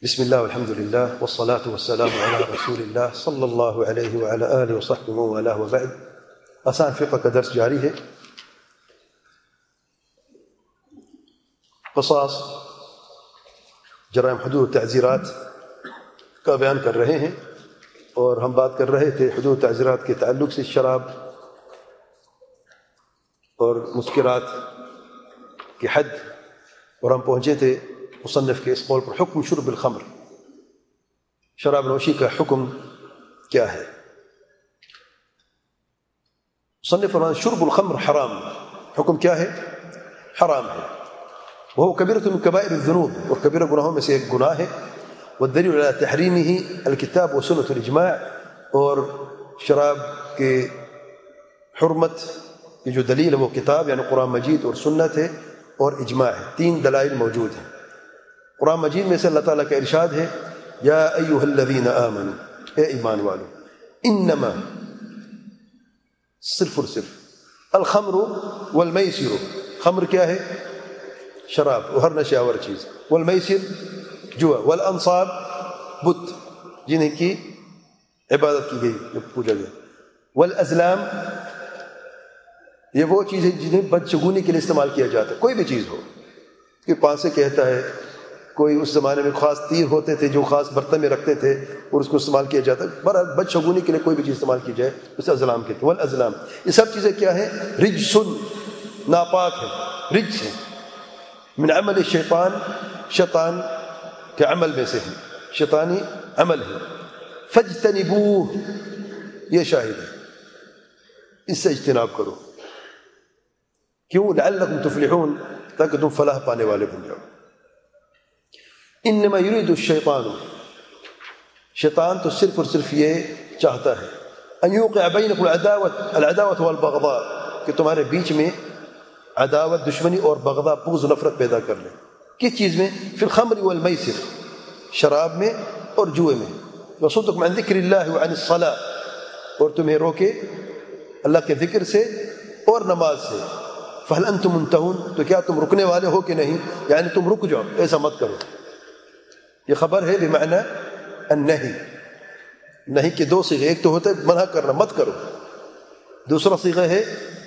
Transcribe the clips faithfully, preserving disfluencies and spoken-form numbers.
بسم الله والحمد لله والصلاة والسلام على رسول الله صلی اللہ علیہ وعلى آلہ وصحبہ وآلہ وبعد. آسان فقہ کا درس جاری ہے. قصاص جرائم حدود تعزیرات کا بیان کر رہے ہیں، اور ہم بات کر رہے تھے حدود تعزیرات کے تعلق سے شراب اور مسکرات کی حد، اور ہم پہنچے تھے مصنف کے اس قول پر حکم شرب الخمر، شراب نوشی کا حکم کیا ہے. مصنف فرماتے شرب الخمر حرام، حکم کیا ہے؟ حرام ہے. وہ کبیرۃ من کبائر الذنوب، اور کبیرہ گناہوں میں سے ایک گناہ ہے. والدلیل علی تحریمہ الکتاب و سنت الاجماع، اور شراب کے حرمت کی جو دلیل ہے وہ کتاب یعنی قرآن مجید اور سنت ہے، اور اجماع ہے. تین دلائل موجود ہیں. قرآن مجید میں سے اللہ تعالیٰ کا ارشاد ہے یا ایھا الذین آمنوا، اے ایمان والو، انما صرف اور صرف الخمر والمیسر، خمر کیا ہے؟ شراب اور ہر نشہ آور چیز، والمیسر جوا، والانصاب بت جنہیں کی عبادت کی گئی، پوجا گیا، والازلام یہ وہ چیزیں جنہیں بدشگونی کے لیے استعمال کیا جاتا ہے. کوئی بھی چیز ہو، کہ پانسے کہتا ہے، کوئی اس زمانے میں خاص تیر ہوتے تھے جو خاص برتن میں رکھتے تھے اور اس کو استعمال کیا جاتا ہے. بہرحال بدشگونی کے لیے کوئی بھی چیز استعمال کی جائے اسے ازلام کہتے ہیں. والازلام یہ سب چیزیں کیا ہیں؟ رجسن، ناپاک ہے، رجس ہے. من عمل الشیطان، شیطان کے عمل میں سے ہے، شیطانی عمل ہے. فاجتنبوہ یہ شاہد ہے، اس سے اجتناب کرو. کیوں؟ لعلکم تفلحون، تاکہ تم فلاح پانے والے بن جاؤ. انما یرید الشیطان، شیطان تو صرف اور صرف یہ چاہتا ہے ان یوقع بینکم العداوۃ العداوۃ والبغضاء، کہ تمہارے بیچ میں عداوت، دشمنی اور بغضاء، بغض و نفرت پیدا کر لے. کس چیز میں؟ فی الخمر والمیسر، شراب میں اور جوئے میں. وصدکم عن ذکر اللہ وعن الصلاۃ، اور تمہیں روکے اللہ کے ذکر سے اور نماز سے. فہل انتم منتہون، تو کیا تم رکنے والے ہو کہ نہیں؟ یعنی تم رک جاؤ، ایسا مت کرو. یہ خبر ہے بمعنی النہی. نہیں کہ دو صیغے، ایک تو ہوتا ہے منع کرنا، مت کرو. دوسرا صیغہ ہے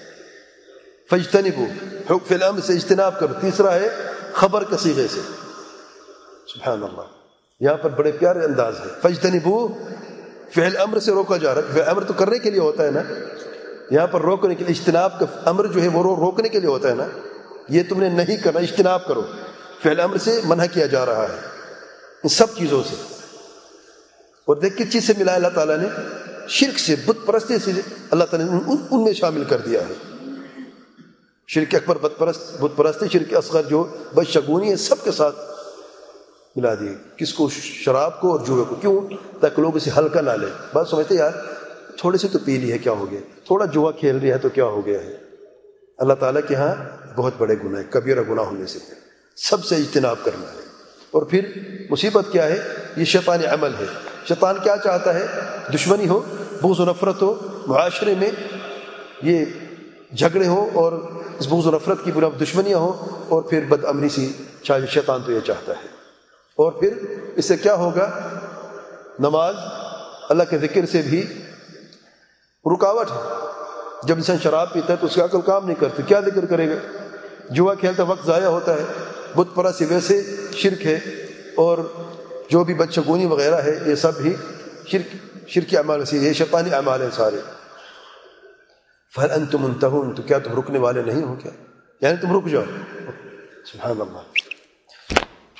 فاجتنبوا، حکم فعل امر سے اجتناب کرو. تیسرا ہے خبر کے صیغے سے. سبحان اللہ، یہاں پر بڑے پیارے انداز ہے. فاجتنبوا فعل امر سے روکا جا رہا ہے. فعل امر تو کرنے کے لیے ہوتا ہے نا، یہاں پر روکنے کے لیے. اجتناب کا امر جو ہے وہ روکنے کے لیے ہوتا ہے نا. یہ تم نے نہیں کرنا، اجتناب کرو. فعل امر سے منع کیا جا رہا ہے ان سب چیزوں سے. اور دیکھ کس چیز سے ملا اللہ تعالیٰ نے؟ شرک سے، بت پرستی سے اللہ تعالیٰ نے ان, ان میں شامل کر دیا ہے. شرک اکبر، بت پرست، بت پرستی، شرک اصغر جو بدشگونی ہے، سب کے ساتھ ملا دیے. کس کو؟ شراب کو اور جوئے کو. کیوں؟ تاکہ لوگ اسے ہلکا نہ لیں. بات سمجھتے یار تھوڑے سے تو پی لی ہے، کیا ہو گیا؟ تھوڑا جوا کھیل رہی ہے تو کیا ہو گیا ہے؟ اللہ تعالیٰ کے ہاں بہت بڑے گناہ، کبیرہ گناہ ہونے سے سب سے اجتناب کرنا ہے. اور پھر مصیبت کیا ہے؟ یہ شیطانی عمل ہے. شیطان کیا چاہتا ہے؟ دشمنی ہو، بغض و نفرت ہو، معاشرے میں یہ جھگڑے ہوں، اور اس بغض و نفرت کی بنا دشمنیاں ہوں، اور پھر بد امنی سی چاہے. شیطان تو یہ چاہتا ہے. اور پھر اس سے کیا ہوگا؟ نماز، اللہ کے ذکر سے بھی رکاوٹ ہے. جب انسان شراب پیتا ہے تو اس کی عقل کام نہیں کرتی، کیا ذکر کرے گا؟ جوا کھیلتا وقت ضائع ہوتا ہے. بت پرستی ویسے شرک ہے، اور جو بھی بدشگونی وغیرہ ہے یہ سب بھی شرک، شرکی اعمال سے، یہ شیطانی اعمال ہیں سارے. فہل انتم منتہون، تو کیا تم رکنے والے نہیں ہو کیا؟ یعنی تم رک جاؤ. سبحان اللہ.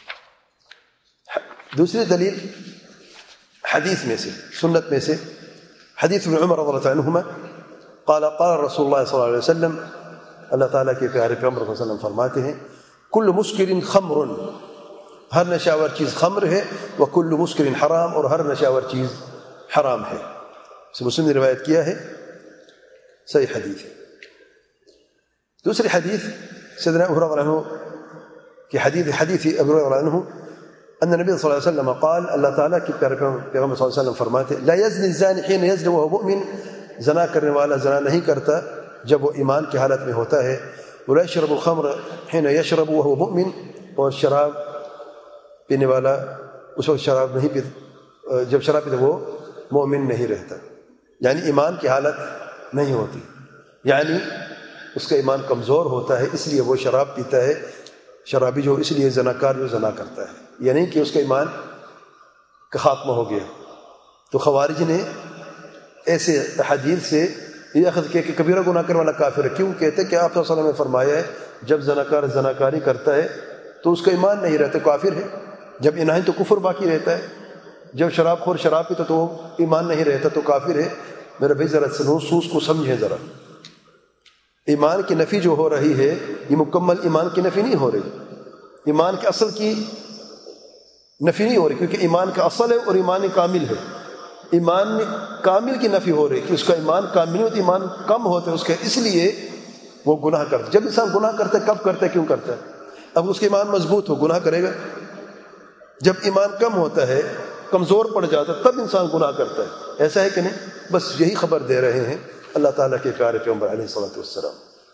دوسری دلیل حدیث میں سے، سنت میں سے، حدیث ابن عمر رضی اللہ عنہما قال قال رسول اللہ صلی اللہ علیہ وسلم، اللہ تعالیٰ کے پیارے پیغمبر صلی اللہ علیہ وسلم فرماتے ہیں کل مسکر خمر، ہر نشاور چیز خمر ہے. وکل مسکر حرام، اور ہر نشاور چیز حرام ہے. اسے مسلم نے روایت کیا ہے، صحیح حدیث ہے. دوسری حدیث سیدنا ابو ہریرہ رضی اللہ عنہ کی حدیث، حدیث ابو ہریرہ رضی اللہ عنہ ان نبی صلی اللہ علیہ وسلم قال، اللہ تعالیٰ کے پیارے پیغمبر صلی اللہ علیہ وسلم فرماتے لا یزنی الزانی حین یزنی وهو مؤمن، زنا کرنے والا زنا نہیں کرتا جب وہ ایمان کی حالت میں ہوتا ہے. ولا يشرب الخمر حين يشرب وهو مؤمن، اور شراب پینے والا اس وقت شراب نہیں پیتا، جب شراب پیتا وہ مومن نہیں رہتا، یعنی ایمان کی حالت نہیں ہوتی، یعنی اس کا ایمان کمزور ہوتا ہے، اس لیے وہ شراب پیتا ہے، شرابی جو اس لیے زناکار جو زنا کرتا ہے، یہ نہیں کہ اس کا ایمان کا خاتمہ ہو گیا۔ تو خوارج نے ایسے حدیث سے یہ اخذ کیا کہ کبیرہ گناہ کرنے والا کافر ہے، کیوں کہتے کہ آپ صلی اللہ علیہ وسلم نے فرمایا ہے جب زناکار زناکاری کرتا ہے تو اس کا ایمان نہیں رہتا، کافر ہے، جب انہیں تو کفر باقی رہتا ہے، جب شراب خور شراب پیتا تو ایمان نہیں رہتا تو کافر ہے۔ میرے بھائی ذرا نصوص کو سمجھیں، ذرا ایمان کی نفی جو ہو رہی ہے یہ مکمل ایمان کی نفی نہیں ہو رہی، ایمان کے اصل کی نفی نہیں ہو رہی، کیونکہ ایمان کا اصل ہے اور ایمان کامل ہے، ایمان میں کامل کی نفی ہو رہی کہ اس کا ایمان کامل ہوتا ہے، ایمان کم ہوتا ہے اس کا، اس لیے وہ گناہ کرتا ہے۔ جب انسان گناہ کرتا ہے کب کرتا ہے، کیوں کرتا ہے؟ اب اس کا ایمان مضبوط ہو گناہ کرے گا، جب ایمان کم ہوتا ہے کمزور پڑ جاتا ہے تب انسان گناہ کرتا ہے، ایسا ہے کہ نہیں؟ بس یہی خبر دے رہے ہیں اللہ تعالیٰ کے پیارے پیغمبر علیہ الصلوۃ والسلام۔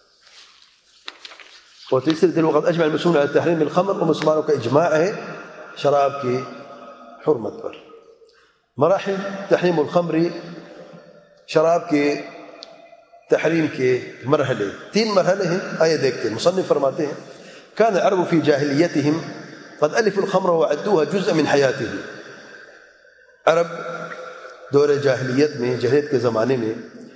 اور تیسری دل وقت اجمع المسلمون علی تحریم الخمر، اور مسلمانوں کا اجماع ہے شراب کی حرمت پر۔ مراحل تحریم الخمر، شراب کے تحریم کے مرحلے تین مرحلے ہیں، آئے دیکھتے ہیں۔ مصنف فرماتے ہیں كان العرب في جاہلیتهم قد الفوا الخمر وعدوها جزءا من حياتهم، عرب دور جاہلیت میں، جاہلیت کے زمانے میں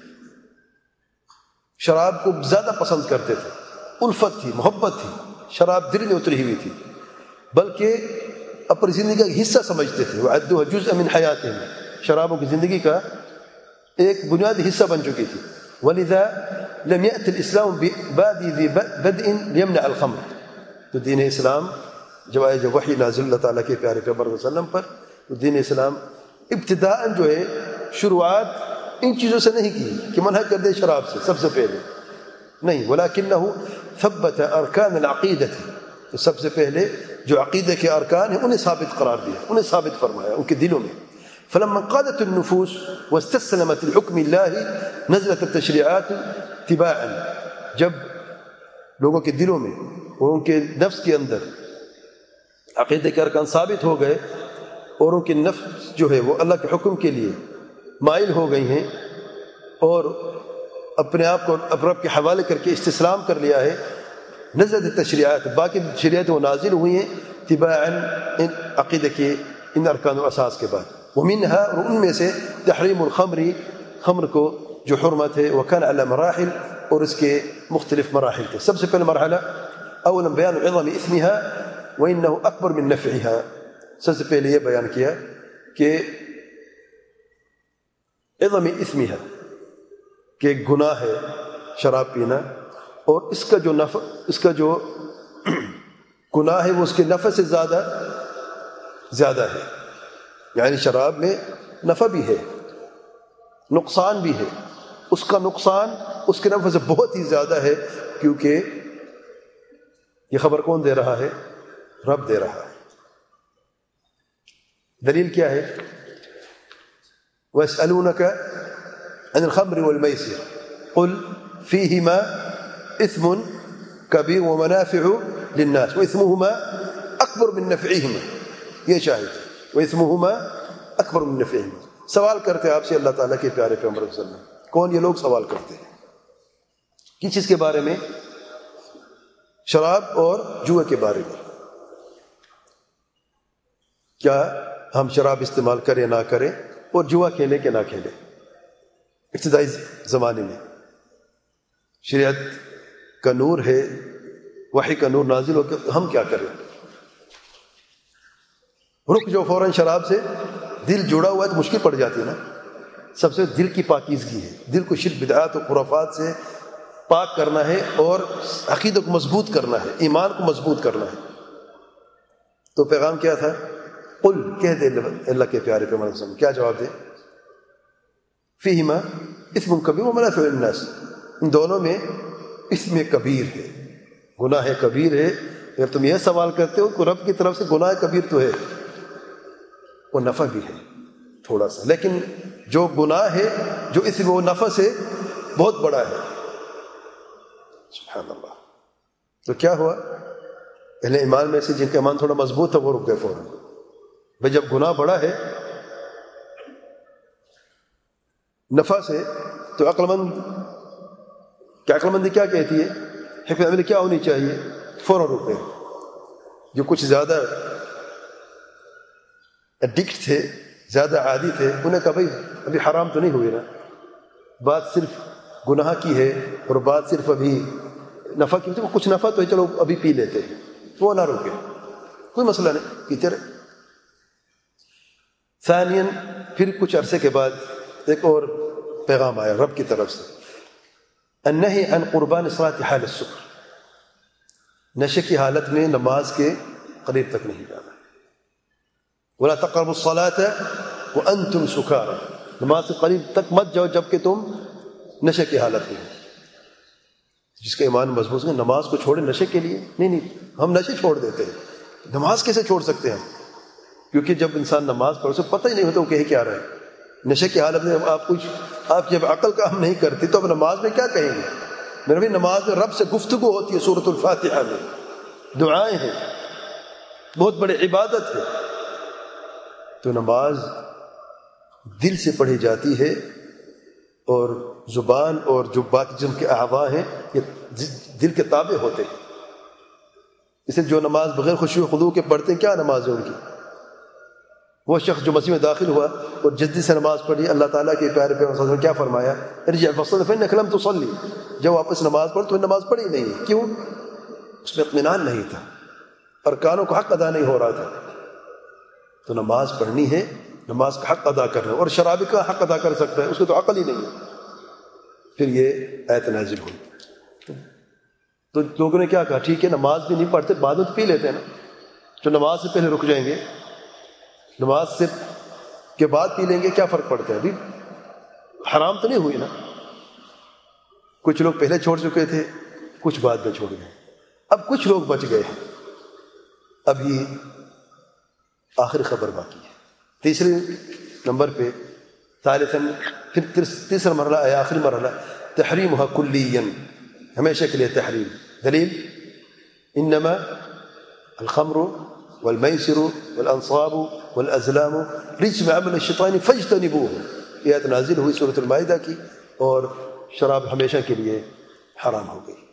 شراب کو زیادہ پسند کرتے تھے، الفت تھی، محبت تھی، شراب دل میں اتری ہوئی تھی، بلکہ اپنی زندگی کا حصہ سمجھتے تھے۔ وعدوها جزءا من حياتهم، شرابوں کی زندگی کا ایک بنیادی حصہ بن چکی تھی۔ ولذا لم يأتي الإسلام بادئ ذي بدء ليمنع الخمر، تو دین اسلام جب آئے، جب وحی نازل اللہ تعالیٰ کے پیارے پیغمبر صلی اللہ علیہ وسلم پر، تو دین اسلام ابتداءً جو ہے شروعات ان چیزوں سے نہیں کی کہ منع کر دے شراب سے، سب سے پہلے نہیں، ولكنه ثبت ارکان العقیدہ، تو سب سے پہلے جو عقیدہ کے ارکان ہیں انہیں ثابت قرار دیا، انہیں ثابت فرمایا ان کے دلوں میں۔ فلما انقادت النفوس واستسلمت لحکم اللہ نزلت التشریعات تباعا، جب لوگوں کے دلوں میں اور ان کے نفس کے اندر عقیدہ کے ارکان ثابت ہو گئے اور ان کے نفس جو ہے وہ اللہ کے حکم کے لیے مائل ہو گئی ہیں اور اپنے آپ کو رب کے حوالے کر کے استسلام کر لیا ہے، نزلت تشریعات، باقی شریعت وہ نازل ہوئی ہیں تباعا ان عقیدہ کے ان ارکان و اساس کے بعد۔ ومنها، اور ان میں سے تحریم الخمر، خمر کو جو حرمت ہے، وكان على مراحل، اور اس کے مختلف مراحل تھے۔ سب سے پہلے مرحلہ اولا بیان عظم اثمها وانه اکبر من نفعها، سب سے پہلے یہ بیان کیا کہ عظم اثمها، کہ گناہ ہے شراب پینا، اور اس کا جو نفع، اس کا جو گناہ ہے وہ اس کے نفع سے زیادہ زیادہ ہے، یعنی شراب میں نفع بھی ہے نقصان بھی ہے، اس کا نقصان اس کے نفع سے بہت ہی زیادہ ہے، کیونکہ یہ خبر کون دے رہا ہے؟ رب دے رہا ہے۔ دلیل کیا ہے؟ وَيَسْأَلُونَكَ عَنِ الْخَمْرِ وَالْمَيْسِرِ قُلْ فِيهِمَا إِثْمٌ كَبِيرٌ وَمَنَافِعُ لِلنَّاسِ وَإِثْمُهُمَا أَكْبَرُ مِن نَّفْعِهِمَا، یہ شاہد ہے، وَإِثْمُهُمَا أَكْبَرُ مِن نَّفْعِهِمَا۔ سوال کرتے ہیں آپ سے اللہ تعالیٰ کے پیارے پیغمبر صلی اللہ علیہ وسلم، کون یہ لوگ سوال کرتے ہیں کس چیز کے بارے میں؟ شراب اور جوئے کے بارے میں، کیا ہم شراب استعمال کریں نہ کریں اور جوا کھیلیں کہ نہ کھیلیں۔ ابتدائی زمانے میں شریعت کا نور ہے، وحی کا نور نازل ہو کے ہم کیا کریں؟ رک جو فوراً شراب سے، دل جڑا ہوا ہے تو مشکل پڑ جاتی ہے نا۔ سب سے دل کی پاکیزگی ہے، دل کو شرک بدعات و خرافات سے پاک کرنا ہے اور عقیدہ کو مضبوط کرنا ہے، ایمان کو مضبوط کرنا ہے۔ تو پیغام کیا تھا؟ قل، کہہ دے اللہ کے پیارے پیغمبر صلی اللہ علیہ وسلم، کیا جواب دے؟ فیہما اثم کبیر ومنافع للناس، ان دونوں میں اسم کبیر ہے، گناہ کبیر ہے۔ اگر تم یہ سوال کرتے ہو کہ رب کی طرف سے گناہ کبیر تو ہے، وہ نفع بھی ہے تھوڑا سا، لیکن جو گناہ ہے جو اسم وہ نفع سے بہت بڑا ہے۔ سبحان اللہ۔ تو کیا ہوا؟ اہل ایمان میں سے جن کا ایمان تھوڑا مضبوط تھا وہ رک گئے فوراً، بھائی جب گناہ بڑا ہے نفع سے تو عقل مند کیا عقل مندی کیا کہتی ہے؟ حکمت عملی کیا ہونی چاہیے؟ فوراً روکے. جو کچھ زیادہ ایڈکٹ تھے، زیادہ عادی تھے، انہیں کہا بھائی ابھی حرام تو نہیں ہوئی نا، بات صرف گناہ کی ہے اور بات صرف ابھی نفع کی، تو کچھ نفع تو ہے، چلو ابھی پی لیتے ہیں، وہ نہ روکے، کوئی مسئلہ نہیں، پیتے رہے. ثانیاً پھر کچھ عرصے کے بعد ایک اور پیغام آیا رب کی طرف سے، النہی عن قربان صلاۃ حال السکر، نشے کی حالت میں نماز کے قریب تک نہیں جانا. ولا تقربوا الصلاة وانتم سکارى، نماز کے قریب تک مت جاؤ جب کہ تم نشے کی حالت میں ہو. جس کا ایمان مضبوط ہے نماز کو چھوڑے نشے کے لیے نہیں، نہیں ہم نشے چھوڑ دیتے ہیں، نماز کیسے چھوڑ سکتے ہیں ہم؟ کیونکہ جب انسان نماز پڑھے اسے پتہ ہی نہیں ہوتا وہ کہے کیا رہا ہے. نشے کی حالت میں آپ کچھ آپ جب عقل کام نہیں کرتی تو اب نماز میں کیا کہیں گے؟ میرے بھی نماز میں رب سے گفتگو ہوتی ہے، سورۃ الفاتحہ میں دعائیں ہیں، بہت بڑی عبادت ہے. تو نماز دل سے پڑھی جاتی ہے اور زبان اور جو باقی جسم کے اعضاء ہیں یہ دل کے تابع ہوتے ہیں. اسے جو نماز بغیر خشوع و خضوع کے پڑھتے ہیں کیا نماز ہے ان کی؟ وہ شخص جو مسیح میں داخل ہوا اور جدی سے نماز پڑھی، اللہ تعالیٰ کے پیارے پیغمبر صلی اللہ علیہ وسلم نے کیا فرمایا؟ ارجع فصلی فإنک لم تصلی، جب واپس نماز پڑھ تو نماز پڑھی نہیں. کیوں؟ اس میں اطمینان نہیں تھا، ارکانوں کا حق ادا نہیں ہو رہا تھا. تو نماز پڑھنی ہے، نماز کا حق ادا کرنا ہے، اور شرابی کا حق ادا کر سکتا ہے، اس کو تو عقل ہی نہیں ہے. پھر یہ آیت نازل ہوئی تو لوگوں نے کیا کہا، ٹھیک ہے نماز بھی نہیں پڑھتے، بعد میں تو پی لیتے ہیں نا، جو نماز سے پہلے رک جائیں گے نماز سے کے بعد پی لیں گے، کیا فرق پڑتا ہے؟ ابھی حرام تو نہیں ہوئی نا. کچھ لوگ پہلے چھوڑ چکے تھے، کچھ بعد میں چھوڑ گئے، اب کچھ لوگ بچ گئے ہیں. ابھی آخری خبر باقی ہے. تیسرے نمبر پہ ثالثاً پھر تیسرا مرحلہ آیا، آخری مرحلہ تحریمها کلیاً، ہمیشہ کے لیے تحریم. دلیل انما الخمر والمیسر والانصاب والازلام رجس من عمل الشیطان فاجتنبوه، یہ آیت نازل ہوئی سورۃ المائدہ کی، اور شراب ہمیشہ کے لیے حرام ہو گئی.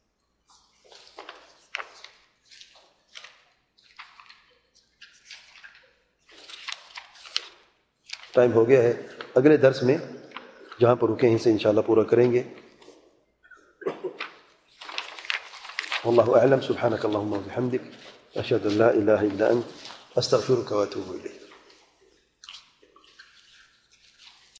ٹائم ہو گیا ہے، اگلے درس میں جہاں پر رکے ہیں سے انشاءاللہ پورا کریں گے. واللہ اعلم. سبحانک اللہم وبحمدک، اشہد ان لا الہ الا انت، استغفرک واتوب الیک.